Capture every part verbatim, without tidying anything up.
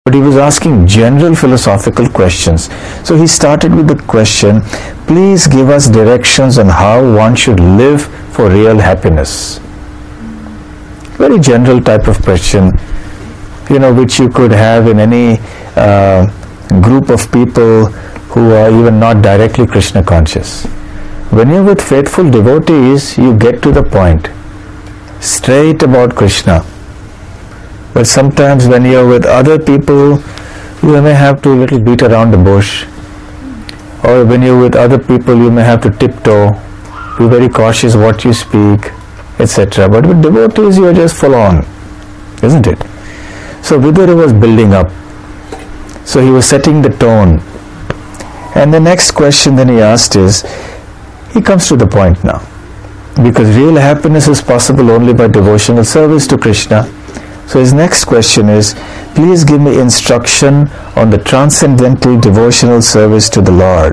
but he was asking general philosophical questions. So he started with the question, please give us directions on how one should live for real happiness. Very general type of question, you know, which you could have in any uh, group of people who are even not directly Krishna conscious. When you're with faithful devotees, you get to the point, straight about Krishna. But sometimes when you're with other people, you may have to little beat around the bush. Or when you're with other people, you may have to tiptoe, be very cautious what you speak, et cetera. But with devotees, you're just full on, isn't it? So Vidura was building up. So he was setting the tone. And the next question then he asked is, he comes to the point now. Because real happiness is possible only by devotional service to Krishna. So his next question is, please give me instruction on the transcendental devotional service to the Lord.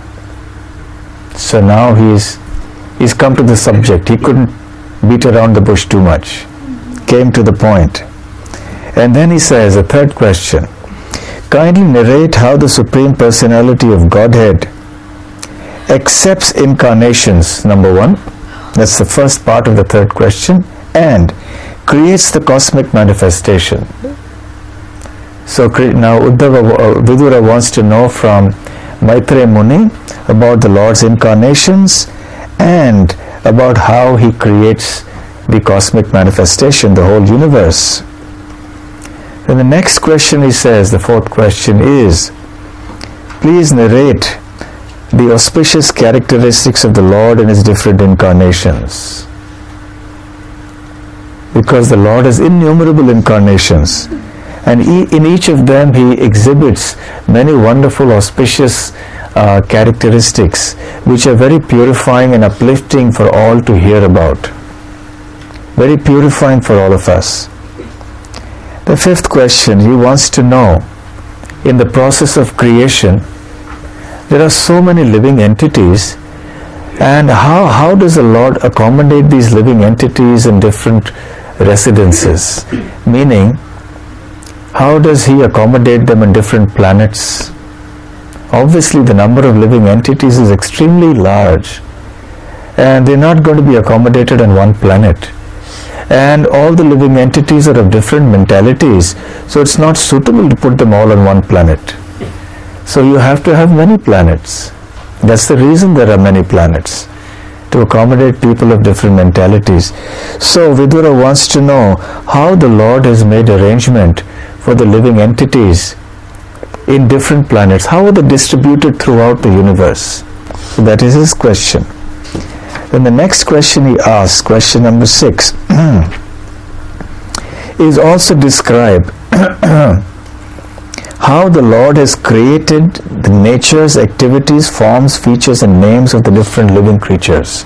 So now he's he's come to the subject. He couldn't beat around the bush too much. Came to the point. And then he says, a third question, kindly narrate how the Supreme Personality of Godhead accepts incarnations, number one. That's the first part of the third question. And creates the cosmic manifestation. So now Uddhava, Vidura wants to know from Maitreya Muni about the Lord's incarnations and about how he creates the cosmic manifestation, the whole universe. Then the next question he says, the fourth question is, please narrate the auspicious characteristics of the Lord in his different incarnations. Because the Lord has innumerable incarnations, and in each of them he exhibits many wonderful auspicious uh, characteristics which are very purifying and uplifting for all to hear about. Very purifying for all of us. The fifth question, he wants to know, in the process of creation, there are so many living entities, and how, how does the Lord accommodate these living entities in different residences? Meaning, how does he accommodate them in different planets? Obviously, the number of living entities is extremely large, and they're not going to be accommodated on one planet. And all the living entities are of different mentalities, so it's not suitable to put them all on one planet. So you have to have many planets. That's the reason there are many planets, to accommodate people of different mentalities. So Vidura wants to know how the Lord has made arrangement for the living entities in different planets. How are they distributed throughout the universe? So that is his question. Then the next question he asks, question number six, is also describe how the Lord has created the natures, activities, forms, features and names of the different living creatures.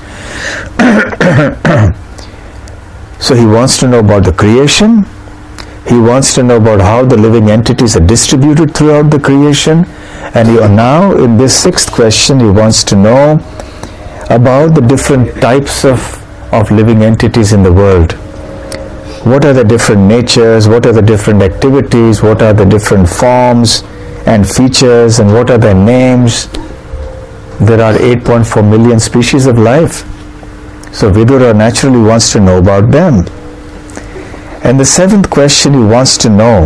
So he wants to know about the creation. He wants to know about how the living entities are distributed throughout the creation. And he, now in this sixth question, he wants to know about the different types of, of living entities in the world. What are the different natures, what are the different activities, what are the different forms and features, and what are their names? There are eight point four million species of life. So Vidura naturally wants to know about them. And the seventh question he wants to know,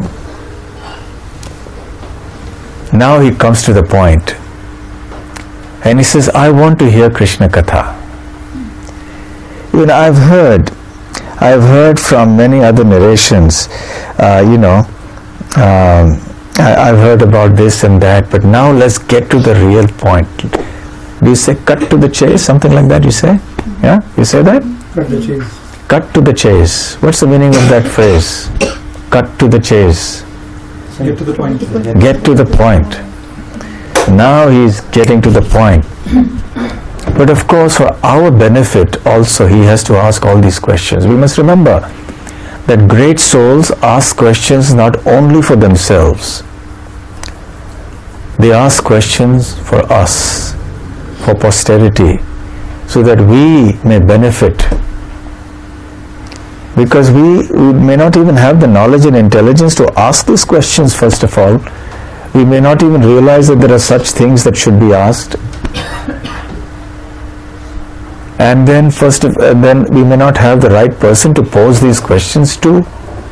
now he comes to the point. And he says, I want to hear Krishna Katha. You know, I've heard I've heard from many other narrations, uh, you know, um, I, I've heard about this and that, but now let's get to the real point. Do you say cut to the chase, something like that you say? Yeah, you say that? Cut the chase. Cut to the chase. What's the meaning of that phrase? Cut to the chase. Get to the point. Get to the point. Now he's getting to the point. But of course, for our benefit also, he has to ask all these questions. We must remember that great souls ask questions not only for themselves. They ask questions for us, for posterity, so that we may benefit. Because we, we may not even have the knowledge and intelligence to ask these questions first of all. We may not even realize that there are such things that should be asked. And then first of, uh, then we may not have the right person to pose these questions to.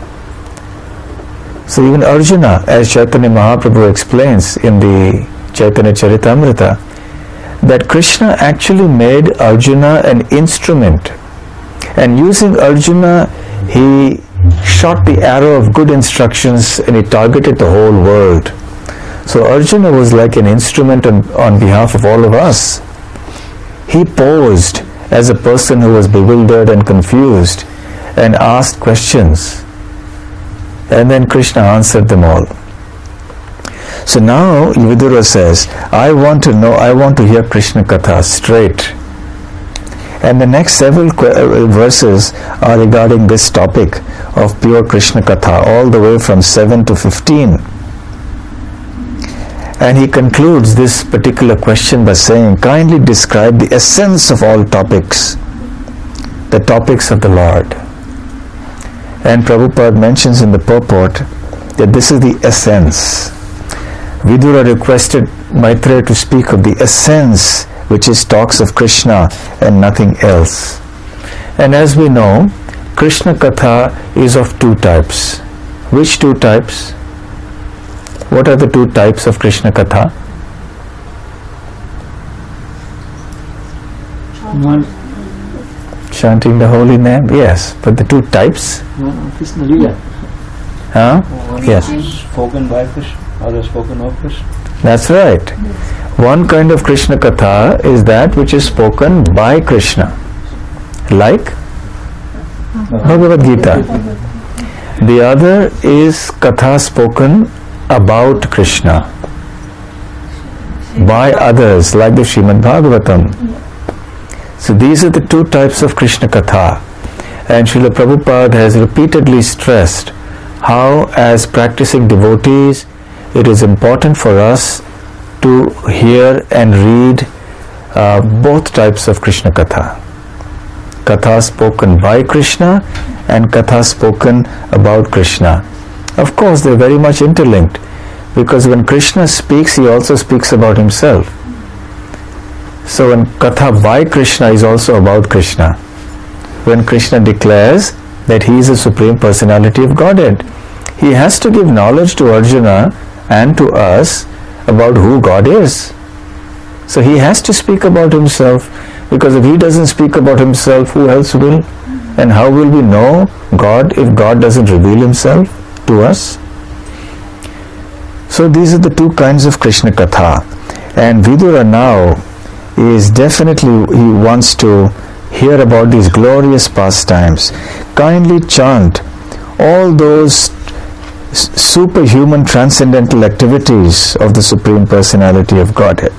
So even Arjuna, as Chaitanya Mahaprabhu explains in the Chaitanya Charitamrita, that Krishna actually made Arjuna an instrument, and using Arjuna he shot the arrow of good instructions and he targeted the whole world. So Arjuna was like an instrument on, on behalf of all of us. He posed as a person who was bewildered and confused and asked questions, and then Krishna answered them all. So now Vidura says, I want to know, I want to hear Krishna Katha straight. And the next several que- verses are regarding this topic of pure Krishna Katha, all the way from seven to fifteen. And he concludes this particular question by saying, kindly describe the essence of all topics, the topics of the Lord. And Prabhupada mentions in the purport that this is the essence. Vidura requested Maitreya to speak of the essence, which is talks of Krishna and nothing else. And as we know, Krishna Katha is of two types. Which two types? What are the two types of Krishna Katha? One. Chanting the holy name? Yes. But the two types? No, no, Krishna Lila. Huh? One Yes. is spoken by Krishna, other spoken of Krishna. That's right. One kind of Krishna Katha is that which is spoken by Krishna. Like Bhagavad Gita. The other is Katha spoken about Krishna by others, like the Srimad Bhagavatam. So these are the two types of Krishna Katha. And Srila Prabhupada has repeatedly stressed how, as practicing devotees, it is important for us to hear and read uh, both types of Krishna Katha. Katha spoken by Krishna and Katha spoken about Krishna. Of course, they are very much interlinked, because when Krishna speaks, he also speaks about himself. So when Katha by Krishna is also about Krishna. When Krishna declares that he is the Supreme Personality of Godhead, he has to give knowledge to Arjuna and to us about who God is. So he has to speak about himself, because if he doesn't speak about himself, who else will? And how will we know God if God doesn't reveal himself to us? So these are the two kinds of Krishna Katha. And Vidura now is definitely, he wants to hear about these glorious pastimes. Kindly chant all those superhuman transcendental activities of the Supreme Personality of Godhead.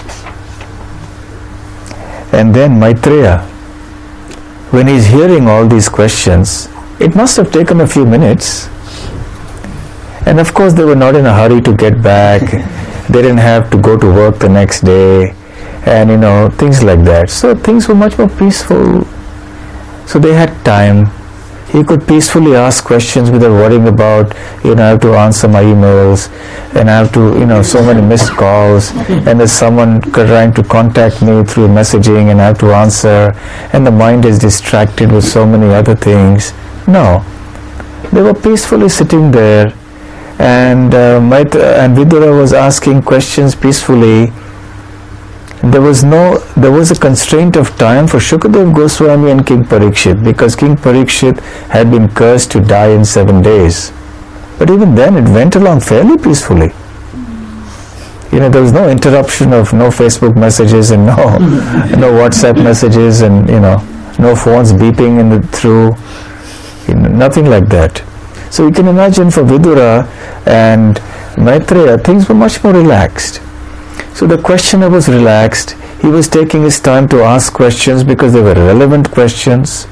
And then Maitreya, when he's hearing all these questions, it must have taken a few minutes. And of course they were not in a hurry to get back. They didn't have to go to work the next day, and you know, things like that. So things were much more peaceful. So they had time. He could peacefully ask questions without worrying about, you know, I have to answer my emails, and I have to, you know, so many missed calls, and there's someone trying to contact me through messaging and I have to answer, and the mind is distracted with so many other things. No. They were peacefully sitting there, and uh, Maitreya and Vidura was asking questions peacefully. There was no, there was a constraint of time for Shukadev Goswami and King Parikshit, because King Parikshit had been cursed to die in seven days. But even then it went along fairly peacefully. You know, there was no interruption of no Facebook messages and no no WhatsApp messages, and you know, no phones beeping in the through, you know, nothing like that. So you can imagine for Vidura and Maitreya, things were much more relaxed. So the questioner was relaxed. He was taking his time to ask questions because they were relevant questions.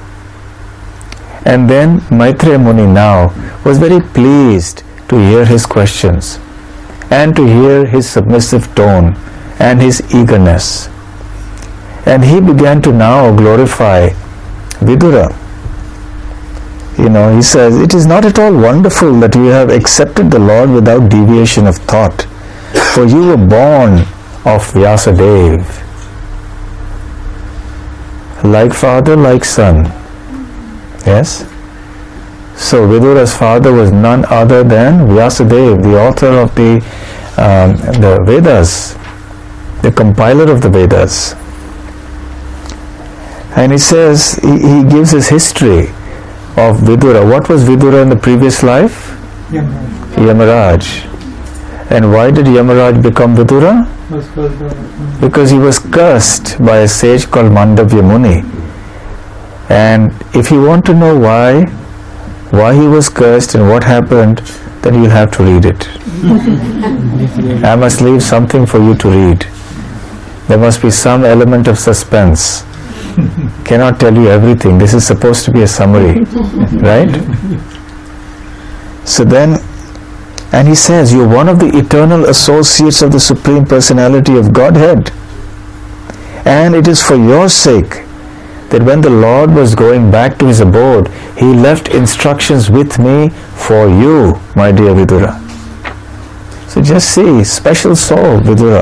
And then Maitreya Muni now was very pleased to hear his questions and to hear his submissive tone and his eagerness. And he began to now glorify Vidura. You know, he says, it is not at all wonderful that you have accepted the Lord without deviation of thought, for you were born of Vyasadeva. Like father, like son. Yes? So Vidura's father was none other than Vyasadeva, the author of the, um, the Vedas, the compiler of the Vedas. And he says, he, he gives his history of Vidura. What was Vidura in the previous life? Yamaraj. Yamaraj. And why did Yamaraj become Vidura? Because he was cursed by a sage called Mandavya Muni. And if you want to know why, why he was cursed and what happened, then you'll have to read it. I must leave something for you to read. There must be some element of suspense. Cannot tell you everything. This is supposed to be a summary, right? So then, and he says, you're one of the eternal associates of the Supreme Personality of Godhead. And it is for your sake that when the Lord was going back to his abode, he left instructions with me for you, my dear Vidura. So just see, special soul, Vidura.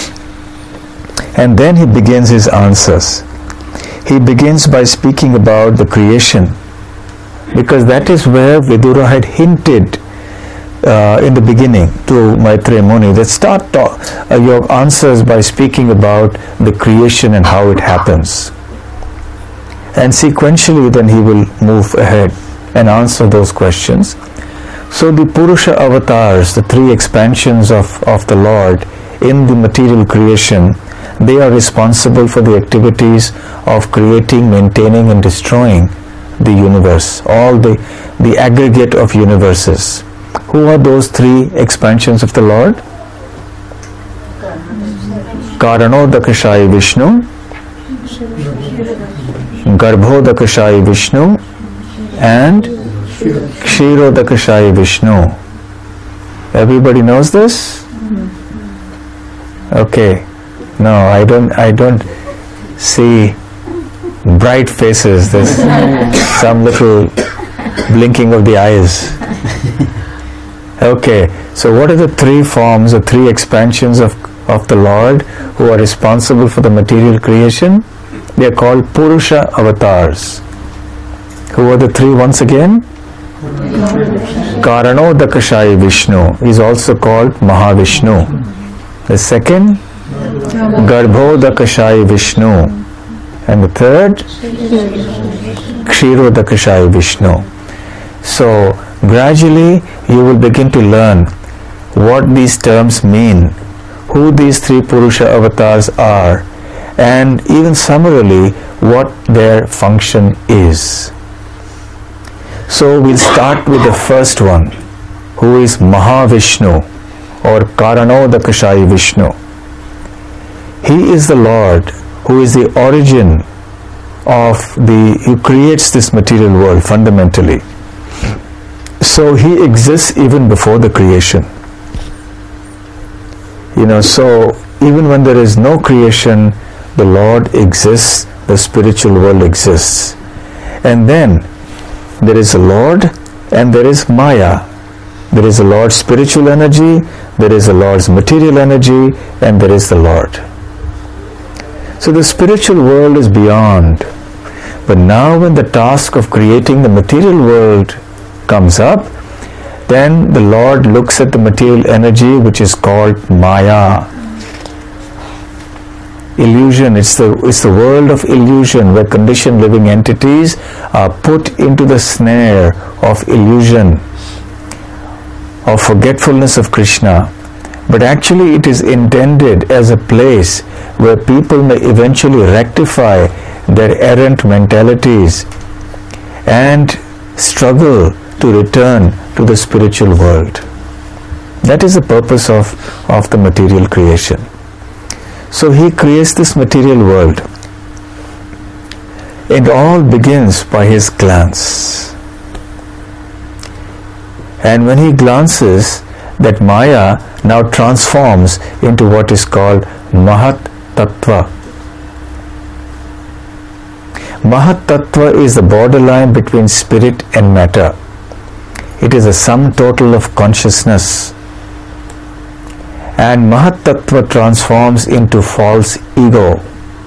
And then he begins his answers. He begins by speaking about the creation, because that is where Vidura had hinted uh, in the beginning to Maitreya Muni, that start ta- uh, your answers by speaking about the creation and how it happens. And sequentially then he will move ahead and answer those questions. So the Purusha avatars, the three expansions of, of the Lord in the material creation, they are responsible for the activities of creating, maintaining and destroying the universe, all the, the aggregate of universes. Who are those three expansions of the Lord? Karanodakashayi Vishnu, Garbhodakashayi Vishnu and Kshirodakashayi Vishnu. Everybody knows this? Okay. No, I don't I don't see bright faces. There's some little blinking of the eyes. Okay, so what are the three forms or three expansions of, of the Lord who are responsible for the material creation? They are called Purusha avatars. Who are the three once again? Karanodakashayi Vishnu is also called Mahavishnu. The second, Garbhodakashayi Vishnu, and the third, Kshirodakashayi Vishnu. So gradually you will begin to learn what these terms mean, who these three Purusha avatars are, and even summarily what their function is. So we'll start with the first one, who is Mahavishnu or Karanodakashayi Vishnu. He is the Lord who is the origin of the, who creates this material world fundamentally. So he exists even before the creation. You know, so even when there is no creation, the Lord exists, the spiritual world exists. And then there is a Lord and there is Maya. There is a Lord's spiritual energy, there is a Lord's material energy, and there is the Lord. So the spiritual world is beyond. But now when the task of creating the material world comes up, then the Lord looks at the material energy which is called Maya. Illusion, it's the, it's the world of illusion where conditioned living entities are put into the snare of illusion, of forgetfulness of Krishna. But actually it is intended as a place where people may eventually rectify their errant mentalities and struggle to return to the spiritual world. That is the purpose of, of the material creation. So he creates this material world. It all begins by his glance. And when he glances, that Maya now transforms into what is called Mahat Tattva. Mahat Tattva is the borderline between spirit and matter. It is a sum total of consciousness. And Mahat Tattva transforms into false ego.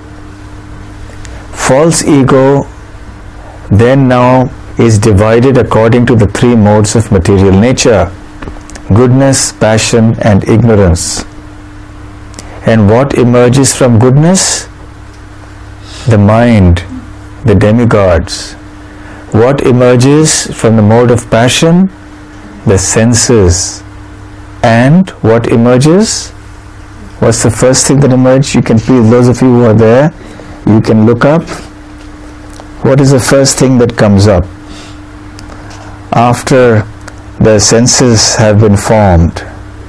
False ego then now is divided according to the three modes of material nature: goodness, passion, and ignorance. And what emerges from goodness? The mind, the demigods. What emerges from the mode of passion? The senses. And what emerges? What's the first thing that emerged? You can please, those of you who are there, you can look up. What is the first thing that comes up after the senses have been formed?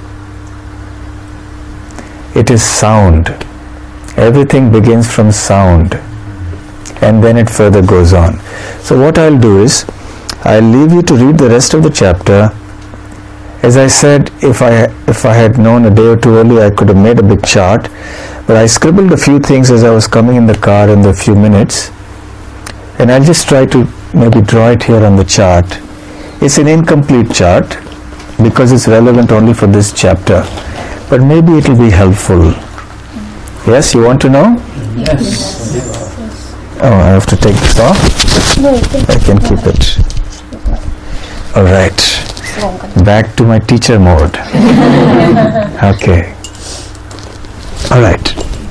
It is sound. Everything begins from sound, and then it further goes on. So what I'll do is, I'll leave you to read the rest of the chapter. As I said, if I if I had known a day or two early, I could have made a big chart, but I scribbled a few things as I was coming in the car in the few minutes, and I'll just try to maybe draw it here on the chart. It's an incomplete chart because it's relevant only for this chapter, but maybe it will be helpful. Yes, you want to know? Yes. Oh, I have to take this off? No, you can I can keep it. All right. Back to my teacher mode. Okay. All right.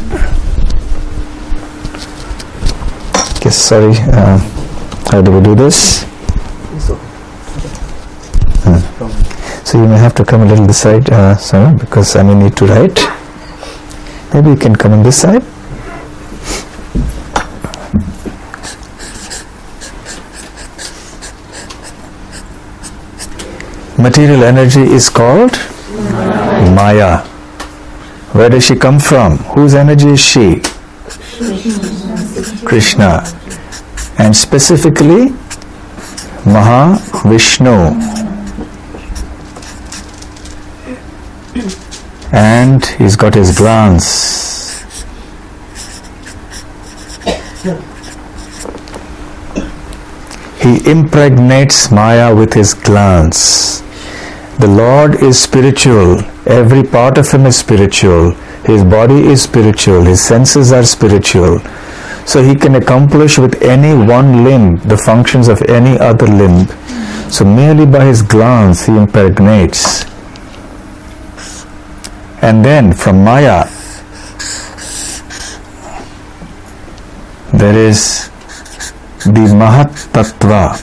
Okay, sorry. Uh, how do we do this? Hmm. So you may have to come a little this side, uh, sorry, because I may need to write. Maybe you can come on this side. Material energy is called Maya. Maya. Where does she come from? Whose energy is she? Krishna. And specifically Mahavishnu. And he's got his glance. He impregnates Maya with his glance. The Lord is spiritual. Every part of him is spiritual. His body is spiritual. His senses are spiritual. So he can accomplish with any one limb the functions of any other limb. So merely by his glance he impregnates. And then from Maya there is the Mahat Tattva.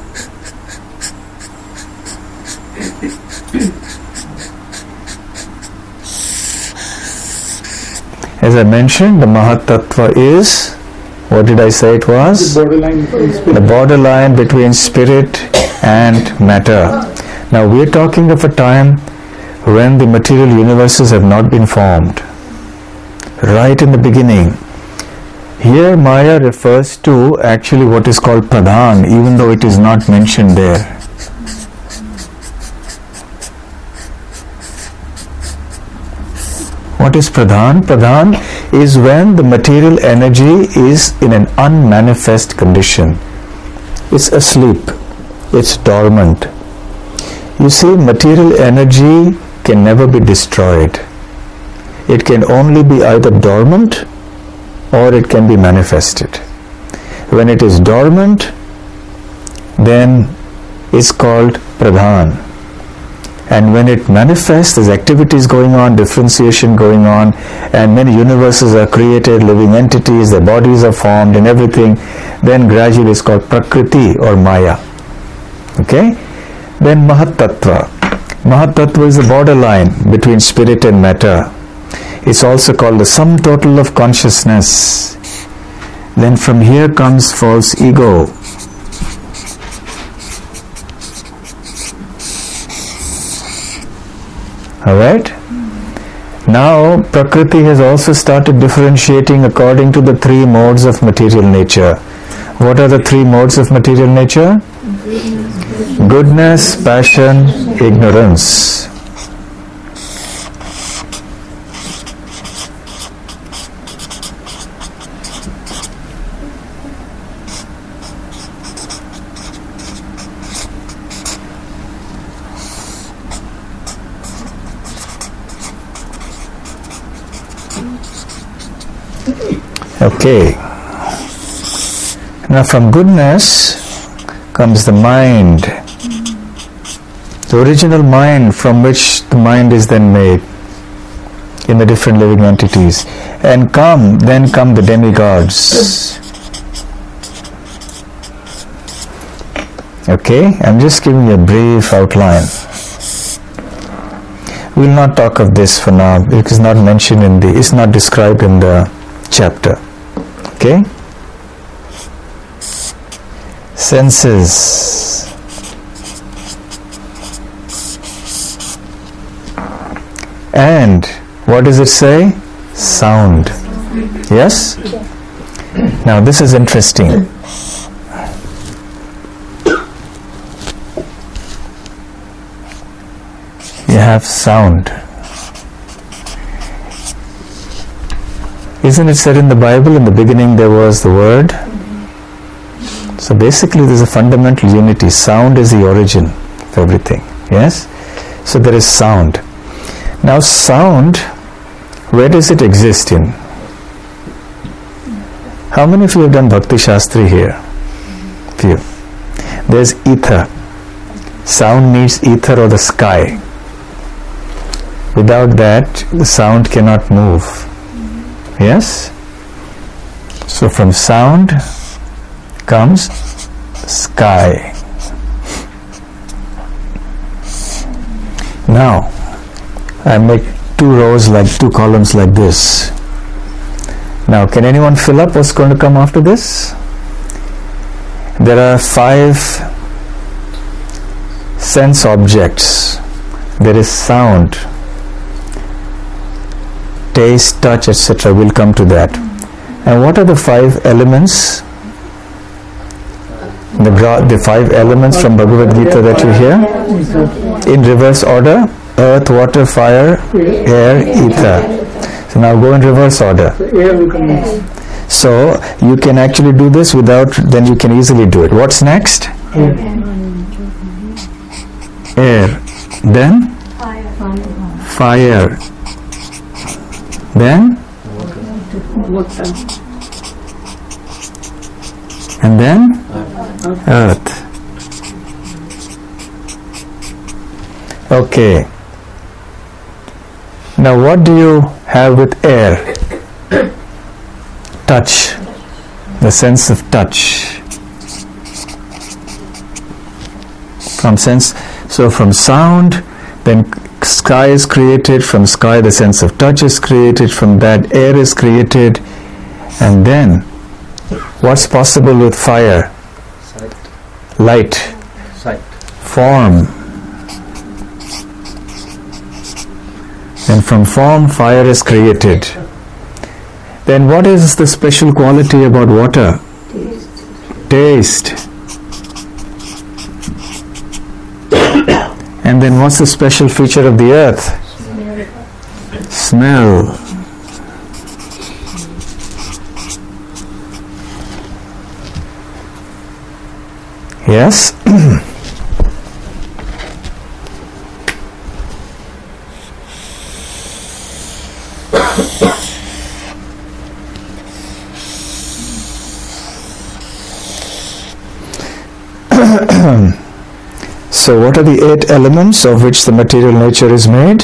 As I mentioned, the Mahat Tattva is, what did I say it was? The borderline between spirit. The borderline between spirit and matter. Now we are talking of a time when the material universes have not been formed. Right in the beginning. Here Maya refers to actually what is called Pradhan, even though it is not mentioned there. What is Pradhan? Pradhan is when the material energy is in an unmanifest condition. It's asleep. It's dormant. You see, material energy can never be destroyed. It can only be either dormant or it can be manifested. When it is dormant, then it's called Pradhan. And when it manifests, there's activities going on, differentiation going on, and many universes are created, living entities, their bodies are formed and everything, then gradually it's called Prakriti or Maya. Okay? Then Mahat Tattva. Mahat Tattva is the borderline between spirit and matter. It's also called the sum total of consciousness. Then from here comes false ego. Alright? Now Prakriti has also started differentiating according to the three modes of material nature. What are the three modes of material nature? Goodness, passion, ignorance. Okay. Now from goodness comes the mind, the original mind from which the mind is then made in the different living entities. And come, then come the demigods. Okay, I'm just giving you a brief outline. We'll not talk of this for now. It is not mentioned in the, it's not described in the chapter. Okay? Senses. And what does it say? Sound. Yes? Now this is interesting. You have sound. Isn't it said in the Bible, in the beginning there was the Word? So basically there's a fundamental unity. Sound is the origin of everything. Yes? So there is sound. Now sound, where does it exist in? How many of you have done Bhakti Shastri here? Few. There's ether. Sound needs ether or the sky. Without that, the sound cannot move. Yes? So from sound comes sky. Now, I make two rows like two columns like this. Now, can anyone fill up what's going to come after this? There are five sense objects. There is sound, taste, touch, et cetera. We'll come to that. And what are the five elements? The, gra- the five elements from Bhagavad Gita that you hear? In reverse order: earth, water, fire, air, ether. So now go in reverse order. So you can actually do this without, then you can easily do it. What's next? Air. Then? Fire. Then? And then? Earth. Okay. Now what do you have with air? Touch. The sense of touch. From sense, so from sound, then sky is created, from sky the sense of touch is created, from that air is created, and then what's possible with fire? Sight. Light. Sight. Form. And from form, fire is created. Then what is the special quality about water? Taste. Taste. And then what's the special feature of the earth? Smell. Smell. Yes? So what are the eight elements of which the material nature is made?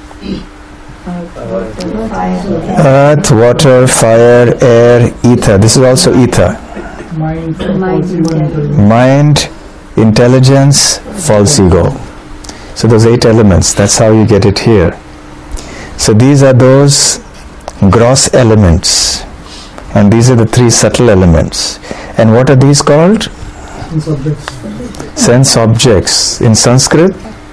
Earth, water, fire, air, ether. This is also ether. Mind, Mind, intelligence, false ego. So those eight elements, that's how you get it here. So these are those gross elements, and these are the three subtle elements. And what are these called? subjects. Sense objects. In Sanskrit,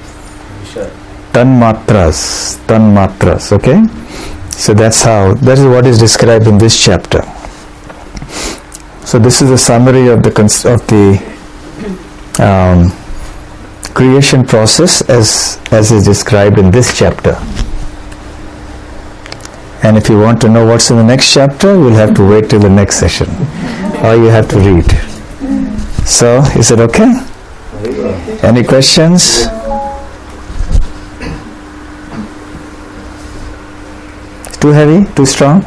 tanmatras. Tanmatras, okay? So that's how, that is what is described in this chapter. So this is a summary of the cons- of the um, creation process as as is described in this chapter. And if you want to know what's in the next chapter, you'll have to wait till the next session, or you have to read. So, is it okay? Any questions? Too heavy? Too strong?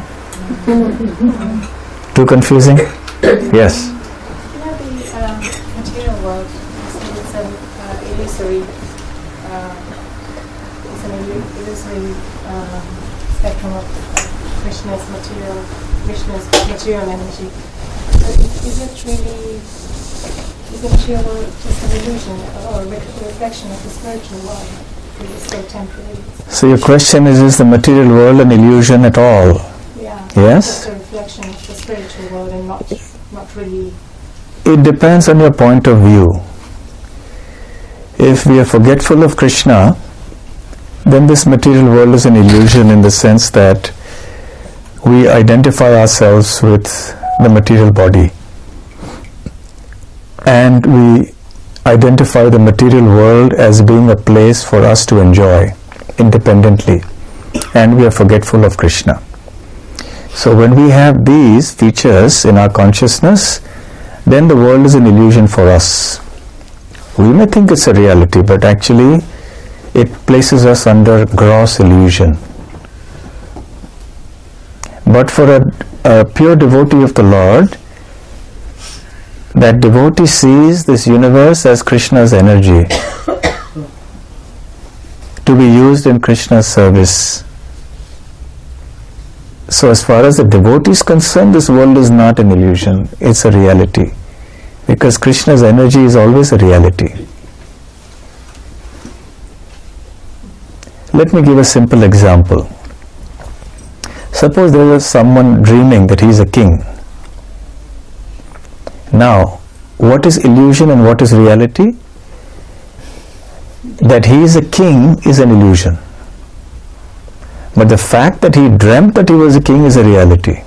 Too confusing? Yes. You know, the um, material world, it's an uh, illusory, uh, it's an illu- illusory uh, spectrum of uh, Krishna's material, Krishna's material energy. But is, is it really, is the material world just an illusion or a re- reflection of the spiritual world? It is so temporary. So your question is, is the material world an illusion at all? Yeah. Yes? Just a reflection of the spiritual world and not, not really. It depends on your point of view. If we are forgetful of Krishna, then this material world is an illusion in the sense that we identify ourselves with the material body. And we identify the material world as being a place for us to enjoy independently. And we are forgetful of Krishna. So when we have these features in our consciousness, then the world is an illusion for us. We may think it's a reality, but actually it places us under gross illusion. But for a, a pure devotee of the Lord, that devotee sees this universe as Krishna's energy to be used in Krishna's service. So as far as the devotee is concerned, this world is not an illusion, it's a reality. Because Krishna's energy is always a reality. Let me give a simple example. Suppose there was someone dreaming that he is a king. Now, what is illusion and what is reality? That he is a king is an illusion. But the fact that he dreamt that he was a king is a reality.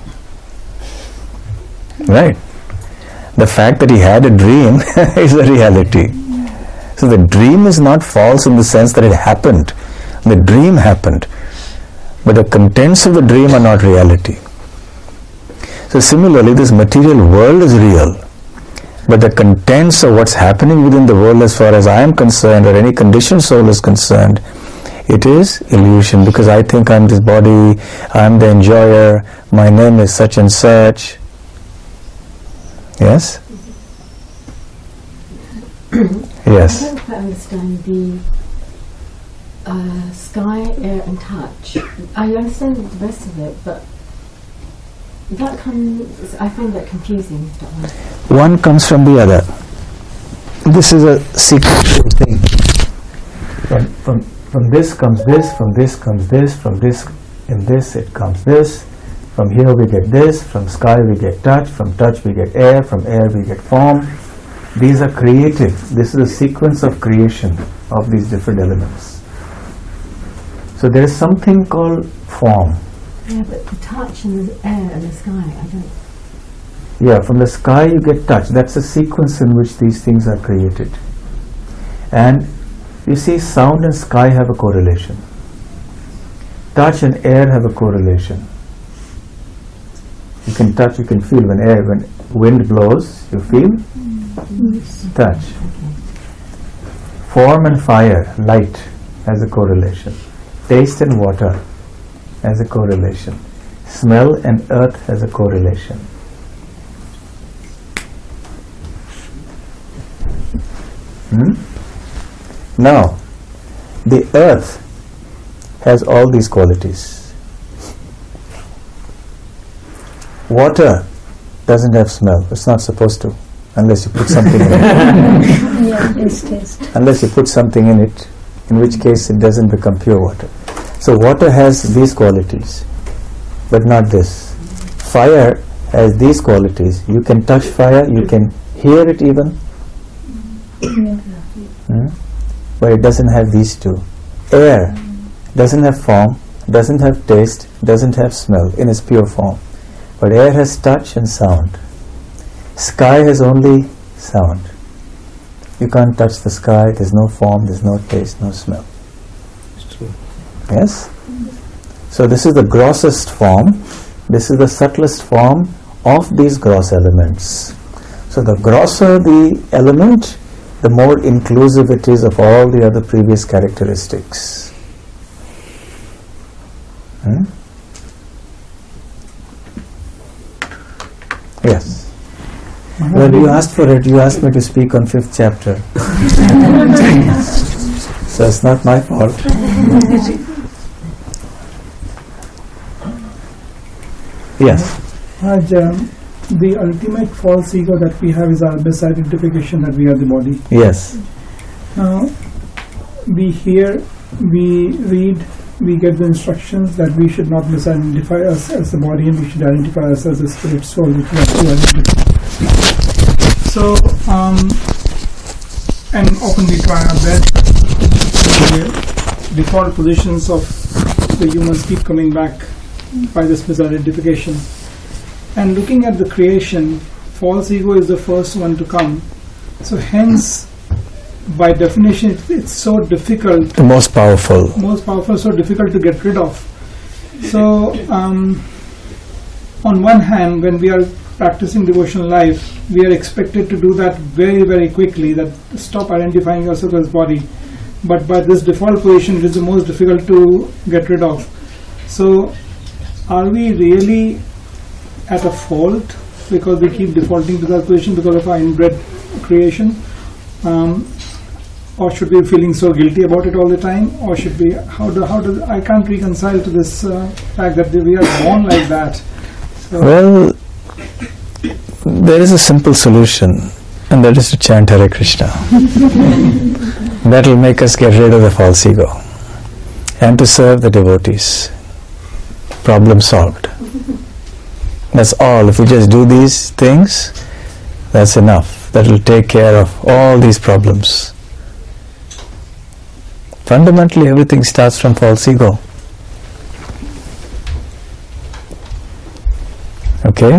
Right? The fact that he had a dream is a reality. So the dream is not false in the sense that it happened. The dream happened. But the contents of the dream are not reality. So similarly, this material world is real. But the contents of what's happening within the world, as far as I am concerned, or any conditioned soul is concerned, it is illusion, because I think I'm this body, I'm the enjoyer, my name is such and such. Yes? Yes. I don't quite understand the uh, sky, air and touch. I understand the rest of it, but that comes, I find that confusing. One comes from the other. This is a sequential thing. From, from, from this comes this, from this comes this, from this in this it comes this, from here we get this, from sky we get touch, from touch we get air, from air we get form. These are created. This is a sequence of creation of these different elements. So there is something called form. Yeah, but the touch and the air and the sky, I don't... Yeah, from the sky you get touch. That's a sequence in which these things are created. And you see, sound and sky have a correlation. Touch and air have a correlation. You can touch, you can feel when air, when wind blows, you feel? Mm-hmm. Touch. Okay. Form and fire, light, has a correlation. Taste and water has a correlation. Smell and earth has a correlation. Hmm? Now, the earth has all these qualities. Water doesn't have smell. It's not supposed to, unless you put something in it. Yeah, it's taste. Unless you put something in it, in which case it doesn't become pure water. So water has these qualities, but not this. Fire has these qualities. You can touch fire, you can hear it even, Yeah. hmm? but it doesn't have these two. Air doesn't have form, doesn't have taste, doesn't have smell in its pure form. But air has touch and sound. Sky has only sound. You can't touch the sky, there's no form, there's no taste, no smell. It's true. Yes? So this is the grossest form, this is the subtlest form of these gross elements. So the grosser the element, the more inclusive it is of all the other previous characteristics. Hmm? When you asked for it, you asked me to speak on fifth chapter. So it's not my fault. Yes. Raj, um, the ultimate false ego that we have is our misidentification that we are the body. Yes. Now, we hear, we read, we get the instructions that we should not misidentify us as the body and we should identify us as the spirit soul, which we have to identify. So, um, and often we try our best. The default positions of the humans keep coming back by this misidentification. And looking at the creation, false ego is the first one to come. So hence, by definition, it's, it's so difficult. The most powerful. Most powerful, so difficult to get rid of. So, um, on one hand, when we are practicing devotional life, we are expected to do that very, very quickly, that stop identifying ourselves as body. But by this default position, it is the most difficult to get rid of. So, are we really at a fault because we keep defaulting to that position because of our inbred creation? Um, or should we be feeling so guilty about it all the time? Or should we, how do, how do, I can't reconcile to this uh, fact that we are born like that. So Well, there is a simple solution, and that is to chant Hare Krishna. That will make us get rid of the false ego and to serve the devotees. Problem solved. That's all. If we just do these things, that's enough. That will take care of all these problems. Fundamentally, everything starts from false ego. Okay?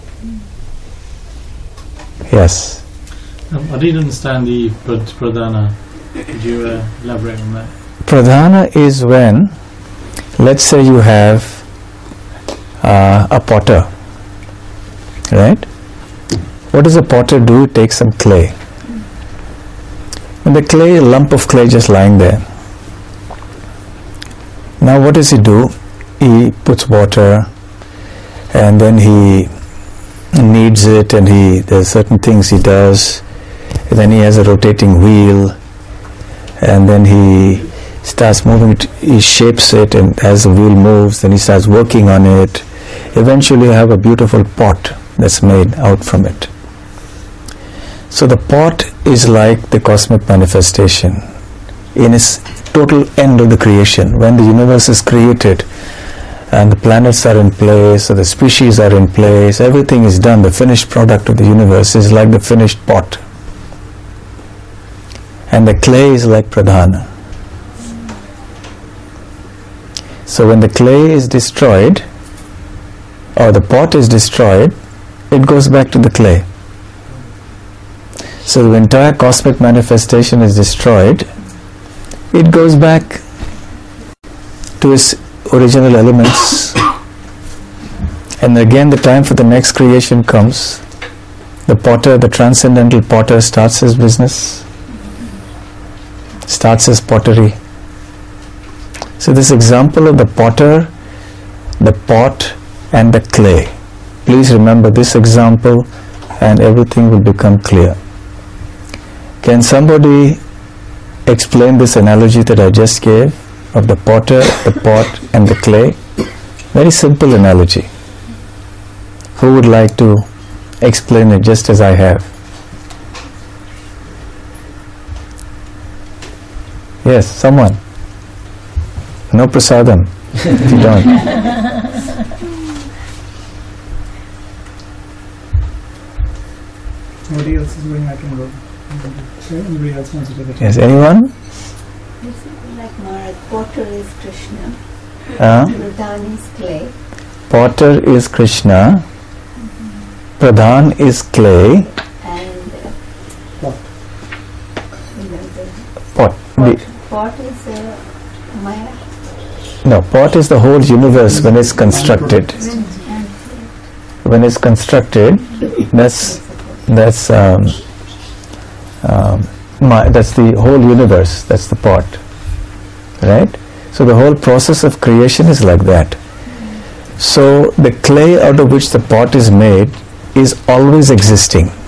Yes. Um, I didn't understand the prad- pradhana. Could you uh, elaborate on that? Pradhana is when, let's say you have uh, a potter, right? What does a potter do? He takes some clay. And the clay, a lump of clay just lying there. Now what does he do? He puts water and then he kneads it, and he there's certain things he does, and then he has a rotating wheel, and then he starts moving it, he shapes it, and as the wheel moves, then he starts working on it. Eventually you have a beautiful pot that's made out from it. So the pot is like the cosmic manifestation in its total end of the creation. When the universe is created and the planets are in place, so the species are in place, everything is done, the finished product of the universe is like the finished pot. And the clay is like pradhana. So when the clay is destroyed, or the pot is destroyed, it goes back to the clay. So the entire cosmic manifestation is destroyed, it goes back to its original elements, and again the time for the next creation comes. The potter, the transcendental potter, starts his business, starts his pottery. So this example of the potter, the pot and the clay, please remember this example and everything will become clear. Can somebody explain this analogy that I just gave of the potter, the pot and the clay? Very simple analogy. Who would like to explain it just as I have? Yes, someone. No prasadam if you don't. nobody else is going, I can go. Okay, anybody else wants to take it? Yes, anyone? This is like Maharaj, potter is Krishna, Uh, Pradhan is clay, potter is Krishna, Pradhan is clay, and uh, Pot. you know, the pot. pot, The, pot is uh, Maya. no, pot is the whole universe when it's constructed. And When it's constructed, that's that's um, um, my, that's the whole universe. That's the pot, right? So the whole process of creation is like that. So the clay out of which the pot is made is always existing.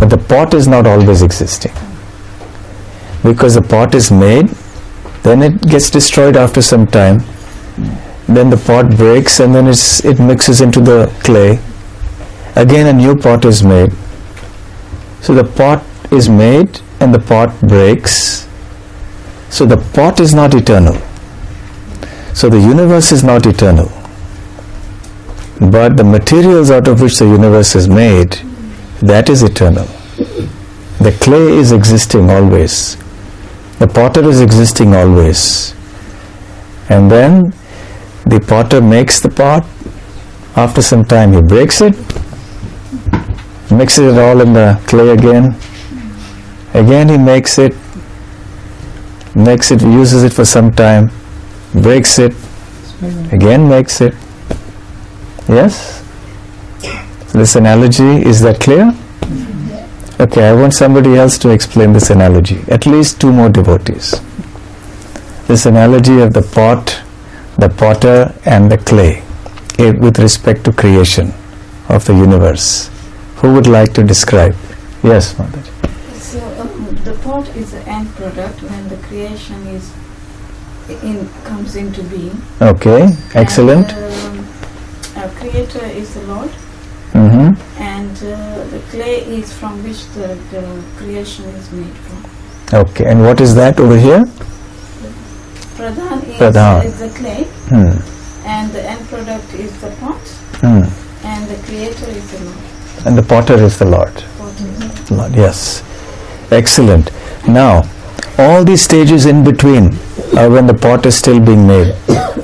but the pot is not always existing, because the pot is made, then it gets destroyed after some time, then the pot breaks and then it's, it mixes into the clay, again a new pot is made. So the pot is made and the pot breaks, so the pot is not eternal, so the universe is not eternal, but the materials out of which the universe is made, that is eternal. The clay is existing always, the potter is existing always, and then the potter makes the pot, after some time he breaks it, mixes it all in the clay again, again he makes it, makes it, uses it for some time, breaks it, again makes it. Yes? This analogy, is that clear? Okay, I want somebody else to explain this analogy, at least two more devotees. This analogy of the pot, the potter and the clay, eh, with respect to creation of the universe. Who would like to describe? Yes, Mataji. So um, the pot is the end product when the creation is in comes into being. Okay, excellent. And, um, our creator is the Lord, Mm-hmm. and uh, the clay is from which the, the creation is made from. Okay, and what is that over here? Pradhan is, Pradhan. is the clay, Hmm. and the end product is the pot, Hmm. and the creator is the Lord. And the potter is the Lord. Pot is the Lord, yes. Excellent. Now, all these stages in between are when the pot is still being made.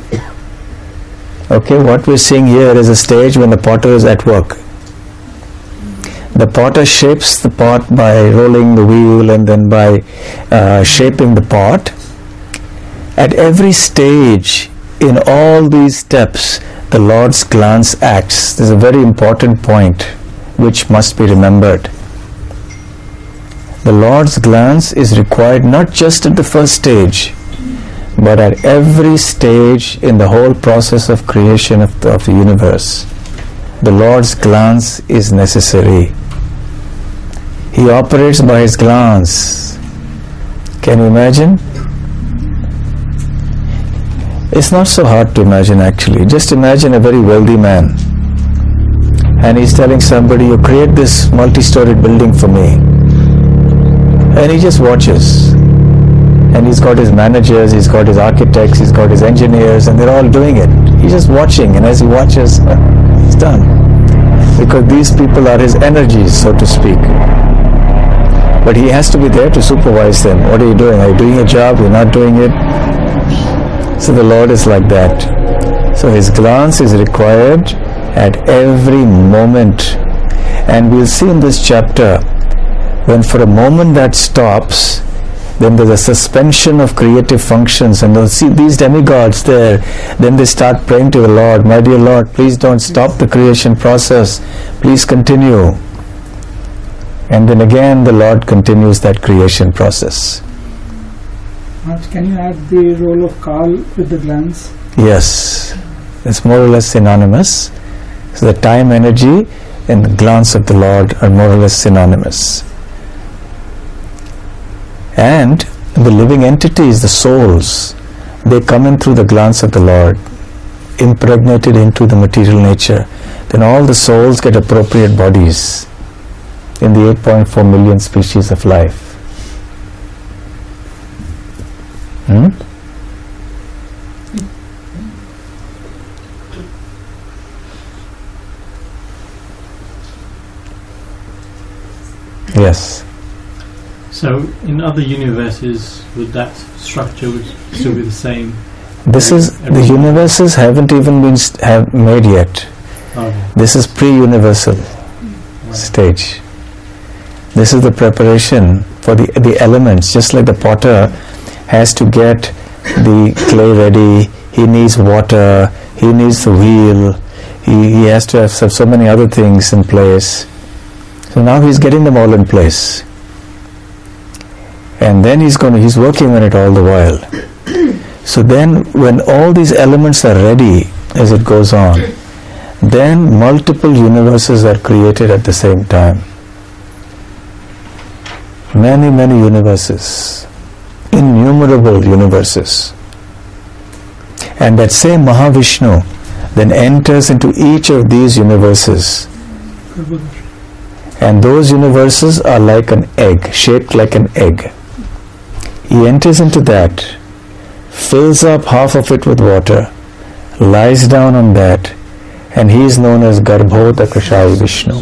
Okay, what we're seeing here is a stage when the potter is at work. The potter shapes the pot by rolling the wheel and then by uh, shaping the pot. At every stage, in all these steps, the Lord's glance acts. This is a very important point which must be remembered. The Lord's glance is required not just at the first stage, but at every stage in the whole process of creation of the, of the universe. The Lord's glance is necessary. He operates by His glance. Can you imagine? It's not so hard to imagine actually. Just imagine a very wealthy man, and he's telling somebody, you create this multi-storied building for me. And he just watches. And he's got his managers, he's got his architects, he's got his engineers, and they're all doing it. He's just watching, and as he watches, it's done. Because these people are his energies, so to speak. But he has to be there to supervise them. What are you doing? Are you doing your job? You're not doing it? So the Lord is like that. So His glance is required at every moment. And we'll see in this chapter, when for a moment that stops, then there's a suspension of creative functions, and they'll see these demigods there, then they start praying to the Lord, my dear Lord, please don't stop the creation process, please continue. And then again the Lord continues that creation process. Maharaj, can you add the role of Kal with the glance? Yes, it's more or less synonymous. So the time energy and the glance of the Lord are more or less synonymous. And the living entities, the souls, they come in through the glance of the Lord, impregnated into the material nature. Then all the souls get appropriate bodies in the eight point four million species of life. Hmm? Yes. So, in other universes, would that structure would still be the same? This is, the universes haven't even been st- have made yet. Okay. This is pre-universal stage. This is the preparation for the the elements. Just like the potter has to get the clay ready, he needs water, he needs the wheel, he, he has to have so, so many other things in place. So now he's getting them all in place. And then he's going to, he's working on it all the while. So then when all these elements are ready as it goes on, then multiple universes are created at the same time. many, many universes, innumerable universes. And that same Mahavishnu then enters into each of these universes. And those universes are like an egg, shaped like an egg. He enters into that, fills up half of it with water, lies down on that, and he is known as Garbhodakashayi Vishnu.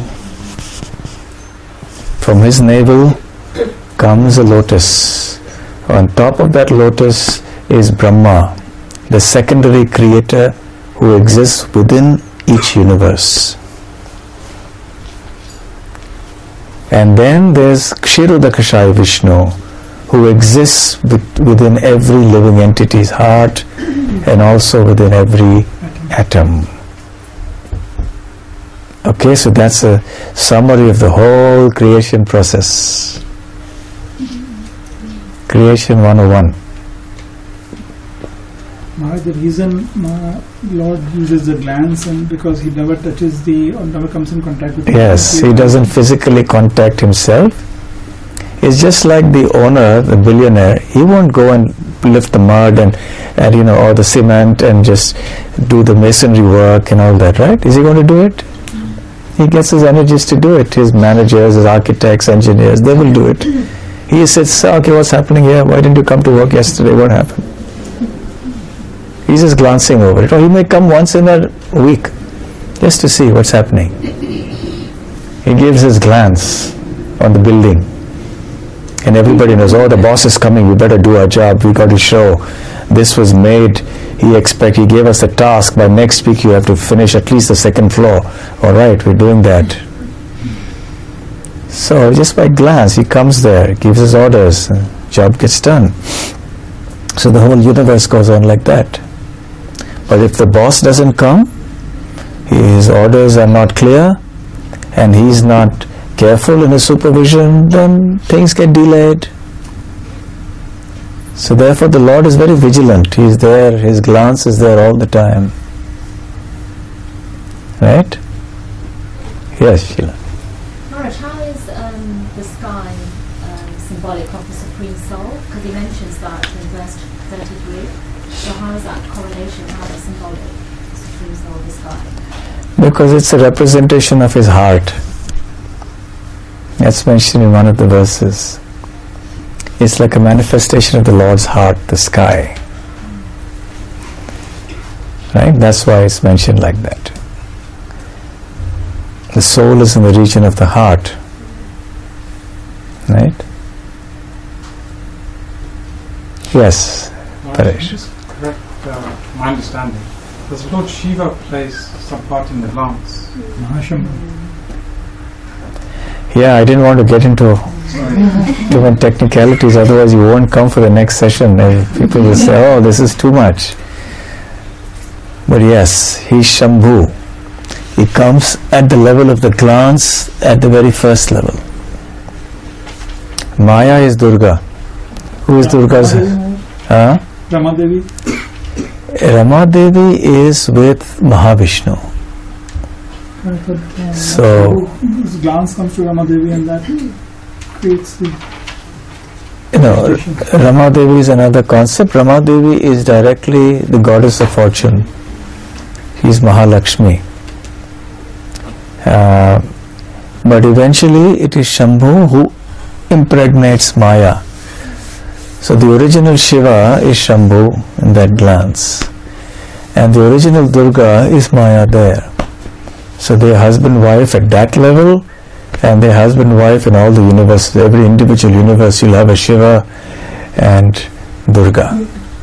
From his navel comes a lotus. On top of that lotus is Brahma, the secondary creator who exists within each universe. And then there's Kshirodakashayi Vishnu, who exists with, within every living entity's heart and also within every atom. Okay, so that's a summary of the whole creation process. Creation one oh one. Maharaj, the reason uh, Lord uses the glance and because he never touches the or never comes in contact with the Yes, he doesn't physically contact himself. It's just like the owner, the billionaire, he won't go and lift the mud and, and you know, or the cement and just do the masonry work and all that, right? Is he going to do it? He gets his energies to do it. His managers, his architects, engineers, they will do it. He sits, okay, what's happening here? Why didn't you come to work yesterday? What happened? He's just glancing over it. Or he may come once in a week just to see what's happening. He gives his glance on the building. And everybody knows, oh, the boss is coming, we better do our job, we got to show. This was made, he expect, he gave us a task, by next week you have to finish at least the second floor. Alright, we're doing that. So just by glance, he comes there, gives his orders, job gets done. So the whole universe goes on like that. But if the boss doesn't come, his orders are not clear, and he's not careful in his supervision, then things get delayed. So therefore the Lord is very vigilant. He is there, his glance is there all the time. Right? Yes, Sheila. Maharaj, how is um, the sky um, symbolic of the Supreme Soul? Because he mentions that in verse thirty-three. So how is that correlation, how is that symbolic, the Supreme Soul, the sky? Because it's a representation of his heart. That's mentioned in one of the verses. It's like a manifestation of the Lord's heart, the sky. Right? That's why it's mentioned like that. The soul is in the region of the heart. Right? Yes, Paresh. Just correct uh, my understanding. Does Lord Shiva plays some part in the glance? Mahashambhu. Yeah, I didn't want to get into too many technicalities, otherwise you won't come for the next session. And people will say, oh, this is too much. But yes, he's Shambhu. He comes at the level of the glance, at the very first level. Maya is Durga. Who is Durga's? Huh? Ramadevi. Ramadevi is with Mahavishnu. So, his glance comes to Ramadevi and that creates the... You know, Ramadevi is another concept. Ramadevi is directly the goddess of fortune. She is Mahalakshmi. Uh, but eventually it is Shambhu who impregnates Maya. So the original Shiva is Shambhu in that glance. And the original Durga is Maya there. So they're husband-wife at that level, and they're husband-wife in all the universes. Every individual universe you'll have a Shiva and Durga.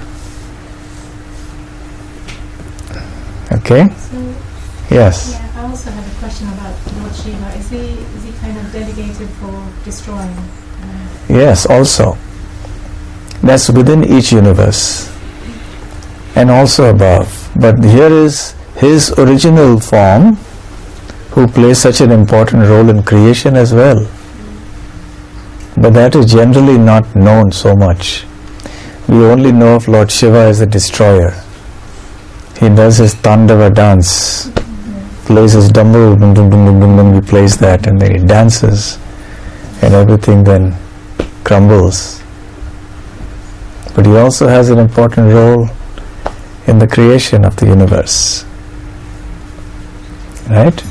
Okay? So, Yes. yeah, I also have a question about Lord Shiva. Is he is he kind of delegated for destroying? Uh, Yes, also. That's within each universe. And also above. But here is his original form, who plays such an important role in creation as well. But that is generally not known so much. We only know of Lord Shiva as a destroyer. He does his Tandava dance, plays his dumbbell, dum, dum, dum, dum, dum, dum, he plays that, and then he dances, and everything then crumbles. But he also has an important role in the creation of the universe. Right?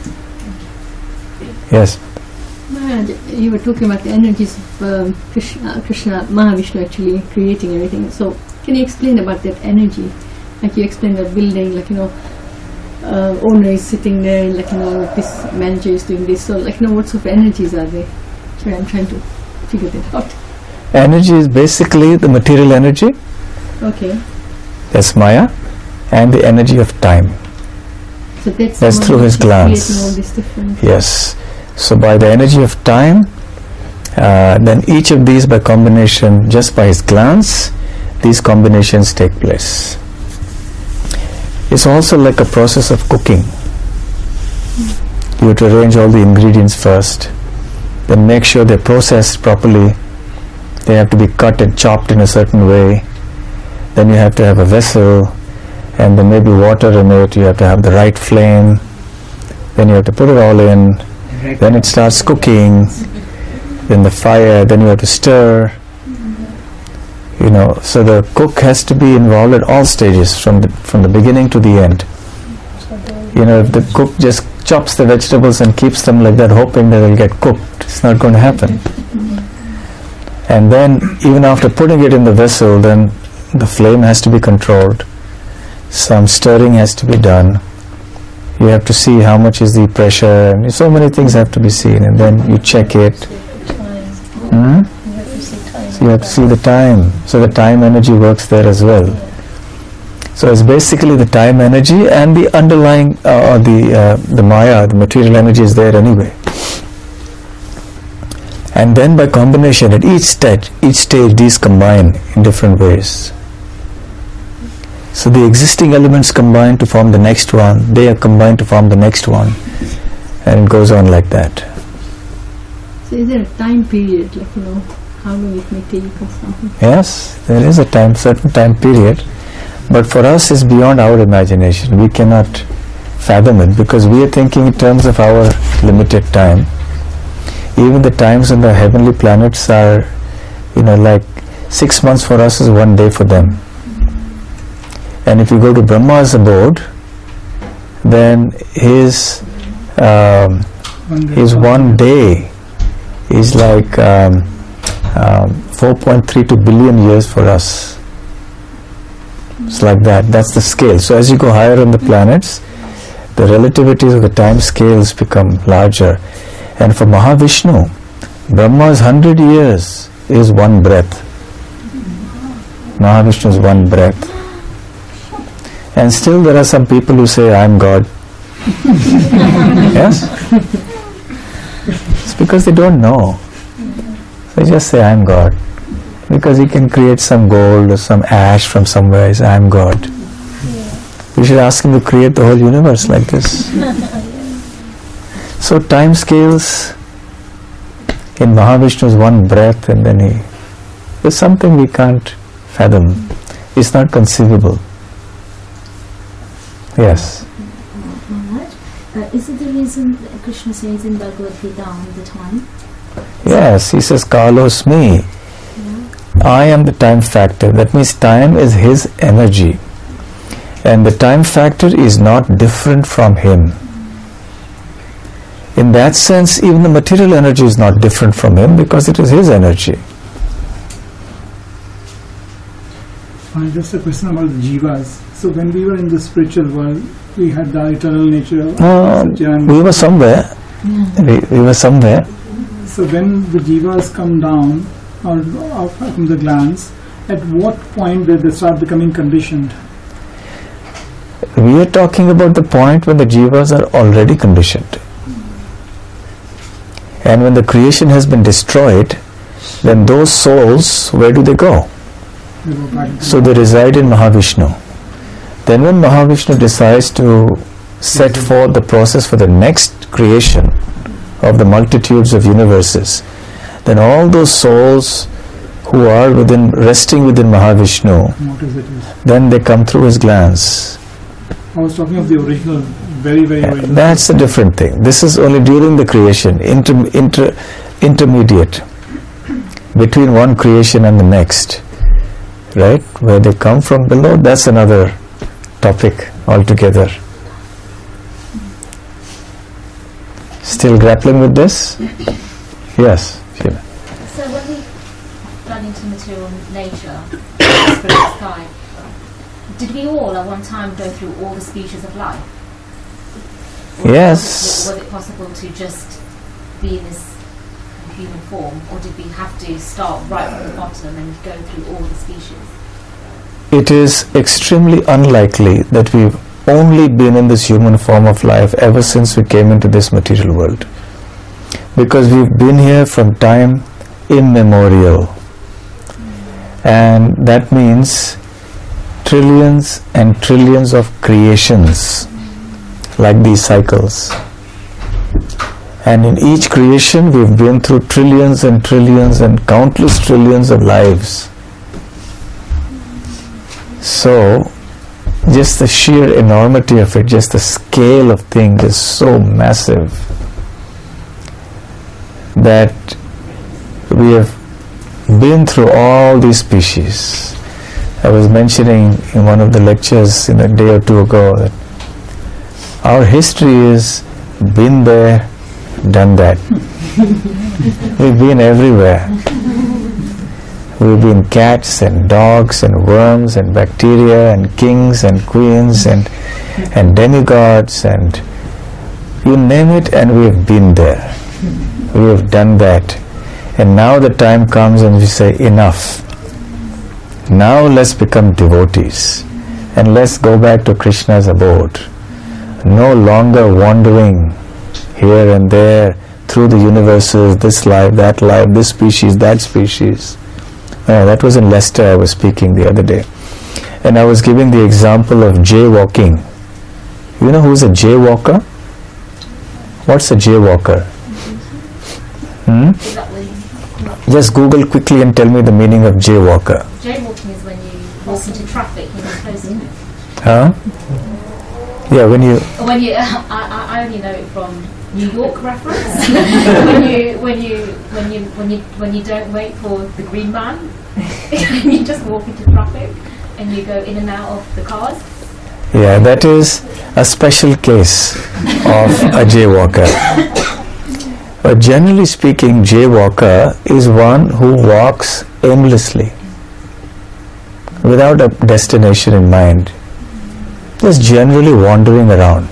Yes. Maharaj, you were talking about the energies of um, Krishna, Krishna, Mahavishnu actually creating everything. So, can you explain about that energy? Like you explained the building, like, you know, uh, owner is sitting there, like, you know, this manager is doing this. So, like, you know, what sort of energies are they? Sorry, I'm trying to figure that out. Energy is basically the material energy. Okay. That's Maya, and the energy of time. So that's, That's the through one his which is glance. creating all these different. Yes. So by the energy of time, uh, then each of these by combination, just by his glance, these combinations take place. It's also like a process of cooking. You have to arrange all the ingredients first, then make sure they're processed properly. They have to be cut and chopped in a certain way. Then you have to have a vessel, and there may be water in it. You have to have the right flame. Then you have to put it all in. Then it starts cooking. Then the fire. Then you have to stir. You know, so the cook has to be involved at all stages, from the from the beginning to the end. You know, if the cook just chops the vegetables and keeps them like that, hoping that they'll get cooked, it's not going to happen. And then, even after putting it in the vessel, then the flame has to be controlled. Some stirring has to be done. You have to see how much is the pressure, and so many things have to be seen, and then you check it. Hmm? So you have to see the time. So the time energy works there as well. So it's basically the time energy and the underlying, uh, or the uh, the Maya, the material energy is there anyway. And then by combination, at each stage, each stage these combine in different ways. So the existing elements combine to form the next one, they are combined to form the next one, and it goes on like that. So is there a time period, like, you know, how long it may take or something? Yes, there is a time, certain time period, but for us it's beyond our imagination. We cannot fathom it because we are thinking in terms of our limited time. Even the times on the heavenly planets are, you know, like six months for us is one day for them. And if you go to Brahma's abode, then his um, his one day is like um, um, four point three two billion years for us. It's like that. That's the scale. So as you go higher on the planets, the relativities of the time scales become larger. And for Mahavishnu, Brahma's hundred years is one breath. Mahavishnu is one breath. And still there are some people who say, I am God. Yes? It's because they don't know. They just say, I am God. Because he can create some gold or some ash from somewhere. He says, I am God. We should ask him to create the whole universe like this. So time scales in Mahavishnu's one breath, and then he, it's something we can't fathom. It's not conceivable. Yes. Uh, is it the reason that Krishna says in Bhagavad Gita all the time? Yes, he says, Kalosmi. Yeah. I am the time factor. That means time is his energy. And the time factor is not different from him. In that sense, even the material energy is not different from him because it is his energy. Uh, just a question about the jivas. So when we were in the spiritual world, we had the eternal nature of Uh, Satya. we were somewhere. We, we were somewhere. So when the jivas come down or, or from the glands, at what point do they start becoming conditioned? We are talking about the point when the jivas are already conditioned. And when the creation has been destroyed, then those souls, where do they go? They go back to So they reside in Mahavishnu. Then when Mahavishnu decides to set forth the process for the next creation of the multitudes of universes, then all those souls who are within, resting within Mahavishnu, what is it? then they come through his glance. I was talking of the original, very, very original. That's a different thing. This is only during the creation, inter, inter, intermediate. between one creation and the next, right? Where they come from below, that's another topic altogether. Still grappling with this? Yes, Sheila. So when we run into material nature, from the sky, did we all at one time go through all the species of life? Or Yes. Was it, was it possible to just be in this human form, or did we have to start right from the bottom and go through all the species? It is extremely unlikely that we've only been in this human form of life ever since we came into this material world, because we've been here from time immemorial, and that means trillions and trillions of creations, like these cycles, and in each creation we've been through trillions and trillions and countless trillions of lives. So just the sheer enormity of it, just the scale of things is so massive that we have been through all these species. I was mentioning in one of the lectures in a day or two ago that our history is been there, done that. We've been everywhere. We've been cats and dogs and worms and bacteria and kings and queens and and demigods and you name it, and we've been there. We have done that. And now the time comes and we say, enough. Now let's become devotees and let's go back to Krishna's abode. No longer wandering here and there through the universes, this life, that life, this species, that species. Uh, that was in Leicester I was speaking the other day. And I was giving the example of jaywalking. You know who's a jaywalker? What's a jaywalker? Hmm? Just Google quickly and tell me the meaning of jaywalker. Jaywalking is when you walk into traffic, you know, close to it. Huh? Yeah, when you... When you, I, I I only know it from New York reference. when you when you when you when you when you don't wait for the green man, and you just walk into traffic and you go in and out of the cars. Yeah, that is a special case of a jaywalker. But generally speaking, jaywalker is one who walks aimlessly, without a destination in mind, just generally wandering around.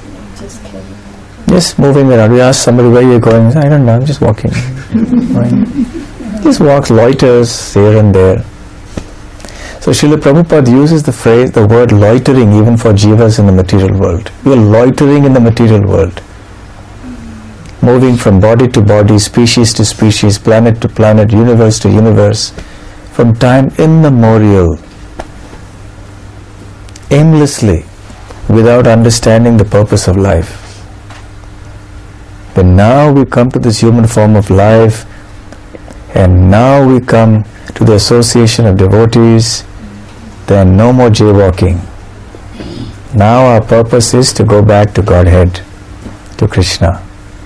Just moving around. You ask somebody where you're going, I don't know, I'm just walking. Just walks, loiters here and there. So Srila Prabhupada uses the phrase, the word loitering even for jivas in the material world. We are loitering in the material world. Moving from body to body, species to species, planet to planet, universe to universe, from time immemorial, aimlessly, without understanding the purpose of life. But now we come to this human form of life, and now we come to the association of devotees, then no more jaywalking. Now our purpose is to go back to Godhead, to Krishna.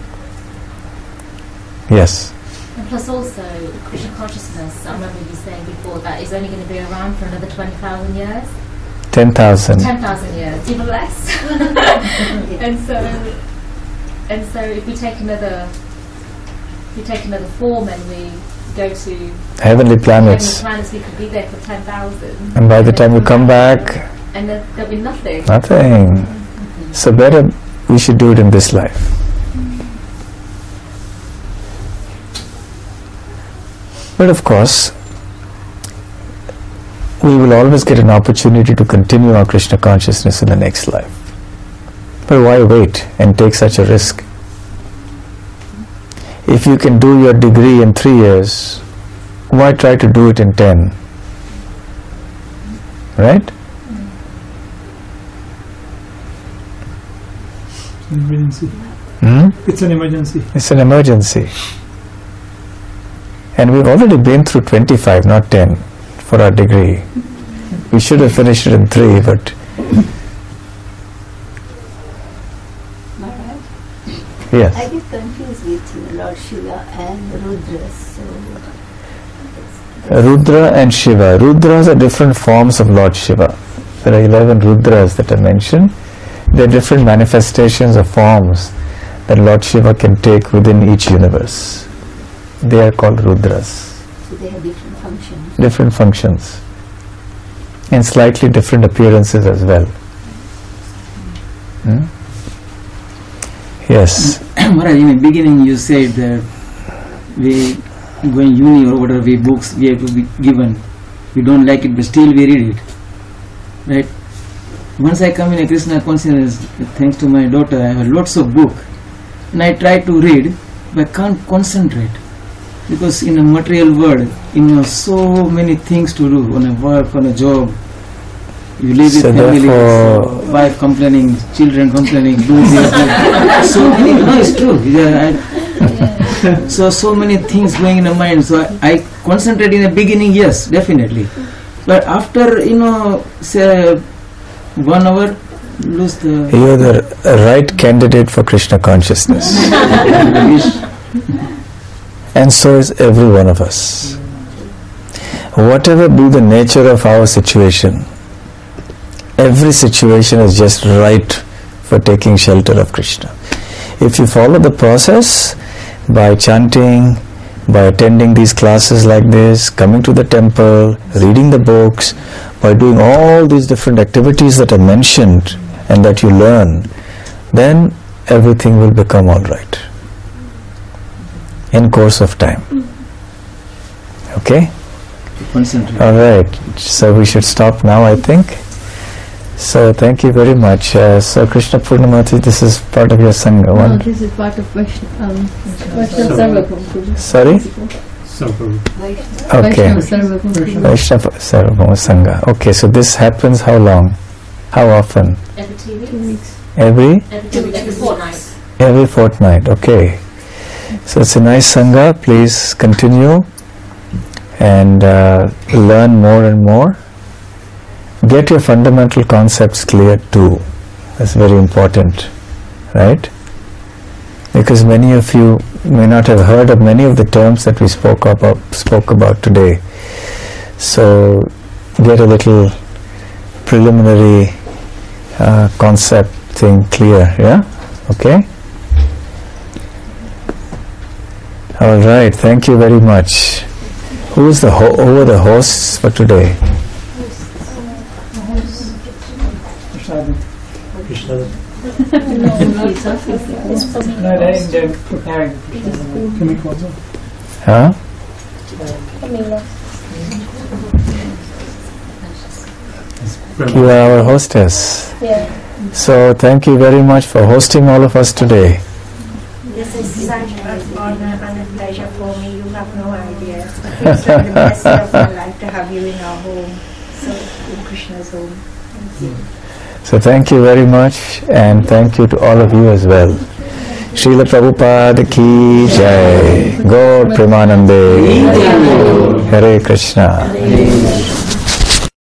Yes? And plus also, Krishna consciousness, I remember you saying before, that is only going to be around for another twenty thousand years. ten thousand. ten thousand years, even less. and so, and so if we take another, if we take another form and we go to heavenly planets, heavenly planets, we could be there for ten thousand. And by the time we come back, and there, there'll be nothing. Nothing. So better we should do it in this life. But of course, we will always get an opportunity to continue our Krishna consciousness in the next life. But why wait and take such a risk? If you can do your degree in three years, why try to do it in ten? Right? It's an emergency. Hmm? It's an emergency. It's an emergency. And we've already been through twenty-five, not ten, for our degree. We should have finished it in three, but... Yes. I get confused with Lord Shiva and Rudra. So Rudra and Shiva. Rudras are different forms of Lord Shiva. There are eleven Rudras that are mentioned. They are different manifestations of forms that Lord Shiva can take within each universe. They are called Rudras. So they have different functions. Different functions. And slightly different appearances as well. Hmm? Yes. Maharaj, in the beginning you said that we go in uni or whatever we books we have to be given. We don't like it but still we read it. Right? Once I come in a Krishna consciousness, thanks to my daughter, I have lots of book and I try to read but I can't concentrate. Because in a material world, you know, so many things to do on a work, on a job. You live So with family, therefore- so wife complaining, children complaining, do this, do so many. No, it's true. Yeah, I, so so many things going in the mind. So I, I concentrate in the beginning, yes, definitely. But after you know, say one hour, lose the. You are the right candidate for Krishna consciousness. And so is every one of us. Whatever be the nature of our situation, every situation is just right for taking shelter of Krishna. If you follow the process by chanting, by attending these classes like this, coming to the temple, reading the books, by doing all these different activities that are mentioned and that you learn, then everything will become all right in course of time. Okay? Concentrate. All right. So we should stop now, I think. So thank you very much. Uh, so Krishna Purnamati, this is part of your Sangha. No, One. this is part of Vaishnav, um, Vaishnav Sarvabhauma. Sorry? Okay. Vaishnav Sarvabhauma. Vaishnava Sarvabhauma Sangha. Okay, so this happens how long? How often? Every two weeks. Two weeks. Every? Every two weeks. Every fortnight. Every fortnight. Okay. So it's a nice Sangha. Please continue and uh, learn more and more. Get your fundamental concepts clear too. That's very important, right? Because many of you may not have heard of many of the terms that we spoke about spoke about today. So get a little preliminary uh, concept thing clear, yeah? Okay? All right, thank you very much. Who is the ho- who are the hosts for today? Huh? You are our hostess. Yeah. So thank you very much for hosting all of us today. This is such an honor and a pleasure for me. You have no idea. It's like the best day of my life to have you in our home. So, in Krishna's home. Thank you. So thank you very much, and thank you to all of you as well. Srila Prabhupada ki jai. Gaur Premanande. Hare Krishna.